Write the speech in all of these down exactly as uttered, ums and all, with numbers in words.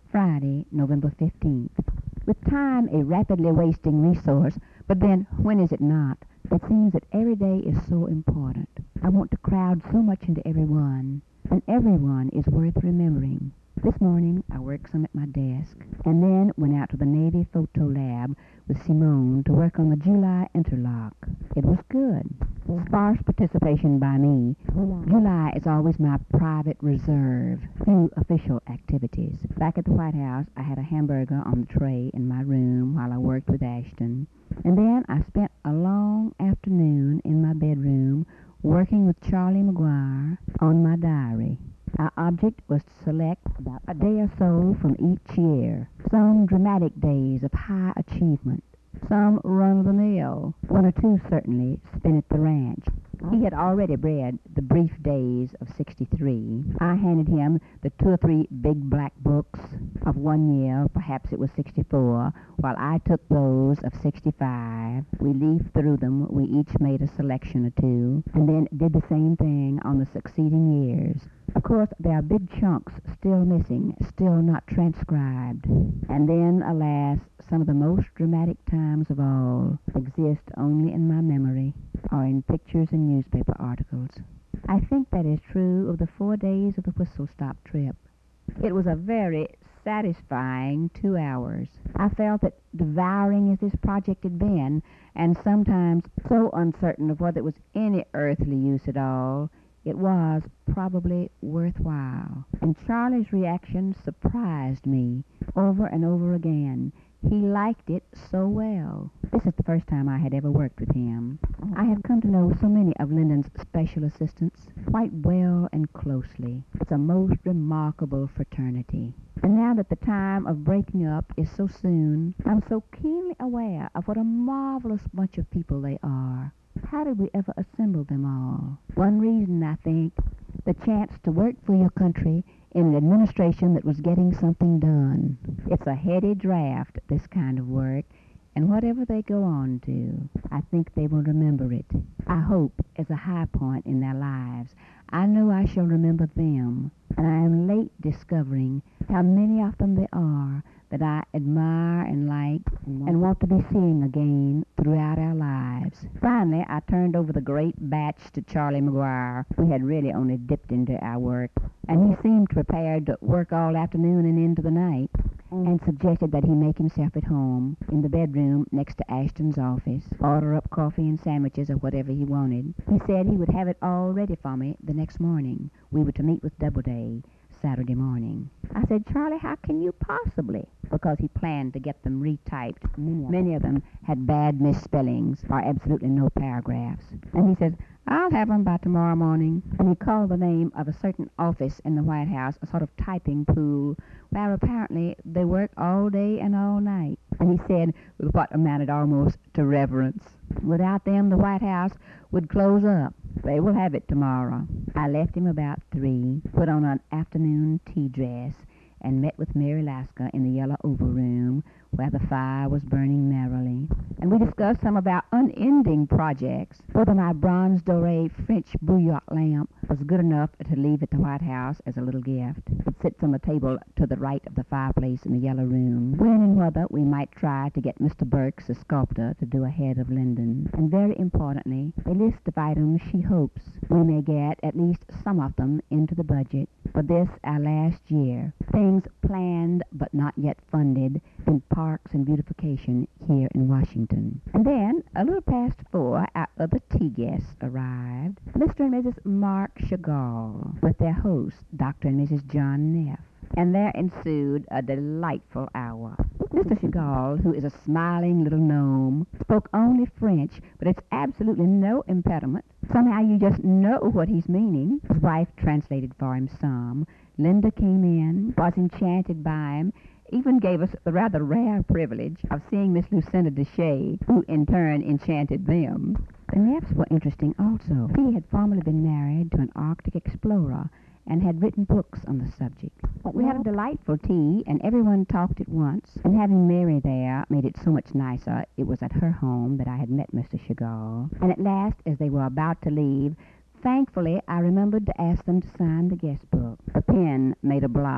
Friday, November fifteenth. With time a rapidly wasting resource, but then when is it not? It seems that every day is so important. I want to crowd so much into every one, and every one is worth remembering. This morning I worked some at my desk, and then went out to the Navy Photo Lab with Simone to work on the July interlock. It was good. Sparse participation by me. July is always my private reserve. Few official activities. Back at the White House, I had a hamburger on the tray in my room while I worked with Ashton. And then I spent a long afternoon in my bedroom working with Charlie McGuire on my diary. Our object was to select about a day or so from each year. Some dramatic days of high achievement. Some run-of-the-mill. One or two, certainly, spent at the ranch. He had already read The Brief Days of sixty-three. I handed him the two or three big black books of one year, perhaps it was sixty-four, while I took those of sixty-five. We leafed through them. We each made a selection or two, and then did the same thing on the succeeding years. Of course, there are big chunks still missing, still not transcribed. And then, alas, some of the most dramatic times of all exist only in my memory or in pictures and newspaper articles. I think that is true of the four days of the Whistle Stop trip. It was a very satisfying two hours. I felt that devouring as this project had been, and sometimes so uncertain of whether it was any earthly use at all, it was probably worthwhile. And Charlie's reaction surprised me over and over again. He liked it so well. This is the first time I had ever worked with him. I have come to know so many of Lyndon's special assistants quite well and closely. It's a most remarkable fraternity. And now that the time of breaking up is so soon, I'm so keenly aware of what a marvelous bunch of people they are. How did we ever assemble them all? One reason, I think, the chance to work for your country in an administration that was getting something done. It's a heady draft, this kind of work, and whatever they go on to, I think they will remember it. I hope as a high point in their lives. I know I shall remember them, and I am late discovering how many of them there are that I admire and like and want to be seeing again throughout our lives. Finally, I turned over the great batch to Charlie McGuire. We had really only dipped into our work, and he seemed prepared to work all afternoon and into the night, and suggested that he make himself at home in the bedroom next to Ashton's office, order up coffee and sandwiches or whatever he wanted. He said he would have it all ready for me the next morning. We were to meet with Doubleday Saturday morning. I said, Charlie, how can you possibly? Because he planned to get them retyped. Many of, Many of them had bad misspellings or absolutely no paragraphs. And he says, I'll have them by tomorrow morning. And he called the name of a certain office in the White House, a sort of typing pool, where apparently they work all day and all night. And he said, with what amounted almost to reverence, without them, the White House would close up. They will have it tomorrow. I left him about three, put on an afternoon tea dress, and met with Mary Lasker in the Yellow Oval Room, where the fire was burning merrily. And we discussed some of our unending projects. Whether my bronze doré French bouillotte lamp was good enough to leave at the White House as a little gift. It sits on the table to the right of the fireplace in the Yellow Room. When and whether we might try to get Mister Burks, the sculptor, to do a head of Lyndon. And very importantly, a list of items she hopes we may get at least some of them into the budget for this, our last year. Things planned but not yet funded in parks and beautification here in Washington. And then, a little past four, our other tea guests arrived, Mister and Missus Mark Chagall, with their host, Doctor and Missus John Neff. And there ensued a delightful hour. Mister Chagall, who is a smiling little gnome, spoke only French, but it's absolutely no impediment. Somehow you just know what he's meaning. His wife translated for him some. Linda came in, was enchanted by him, even gave us the rather rare privilege of seeing Miss Lucinda Deshay, who in turn enchanted them. The Neffs were interesting also. He had formerly been married to an Arctic explorer and had written books on the subject. We had a delightful tea, and everyone talked at once, and having Mary there made it so much nicer. It was at her home that I had met Mister Chagall. And at last, as they were about to leave, thankfully I remembered to ask them to sign the guest book. The pen made a blot.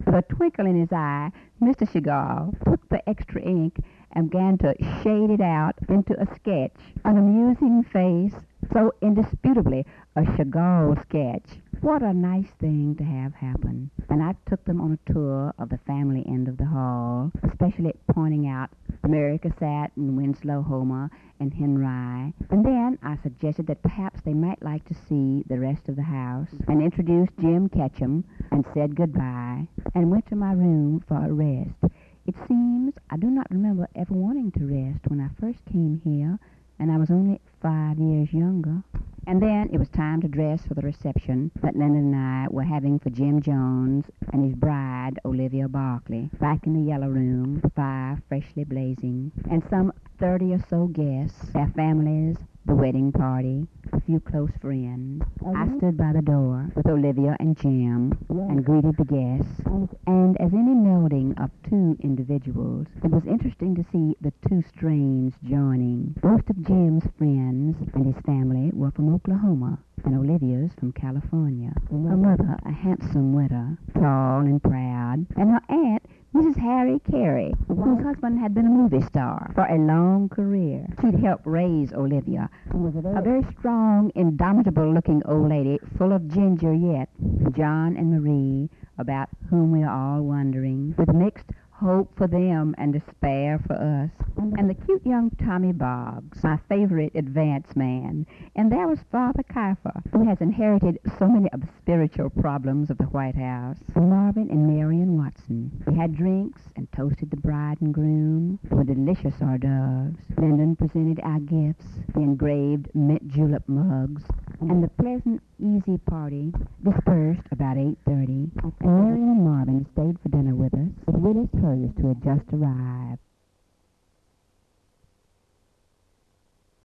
With a twinkle in his eye, Mister Chagall took the extra ink and began to shade it out into a sketch, an amusing face, so indisputably a Chagall sketch. What a nice thing to have happen. And I took them on a tour of the family end of the hall, especially pointing out Mary Cassatt and Winslow Homer and Henry. And then I suggested that perhaps they might like to see the rest of the house, and introduced Jim Ketchum and said goodbye and went to my room for a rest. It seems I do not remember ever wanting to rest when I first came here, and I was only five years younger. And then it was time to dress for the reception that Leonard and I were having for Jim Jones and his bride, Olivia Barclay, back in the yellow room, the fire freshly blazing, and some thirty or so guests, their families, the wedding party, a few close friends. I stood by the door with Olivia and Jim and greeted the guests, and as any melding of two individuals, it was interesting to see the two strains joining. Most of Jim's friends and his family were from Oklahoma, and Olivia's from California. Her mother, a handsome widow, tall and proud, and her aunt, Missus Harry Carey, whose husband had been a movie star for a long career. She'd helped raise Olivia, a very strong, indomitable-looking old lady, full of ginger yet. John and Marie, about whom we are all wondering, with mixed hope for them and despair for us. And the cute young Tommy Boggs, my favorite advance man. And there was Father Kiefer, who has inherited so many of the spiritual problems of the White House. And Marvin and Marion Watson. We had drinks and toasted the bride and groom. There were delicious hors d'oeuvres. Lyndon presented our gifts, the engraved mint julep mugs. And the pleasant, easy party dispersed about eight thirty. And Marion and Marvin stayed for dinner with us, with Willis Hurst, who had just arrived.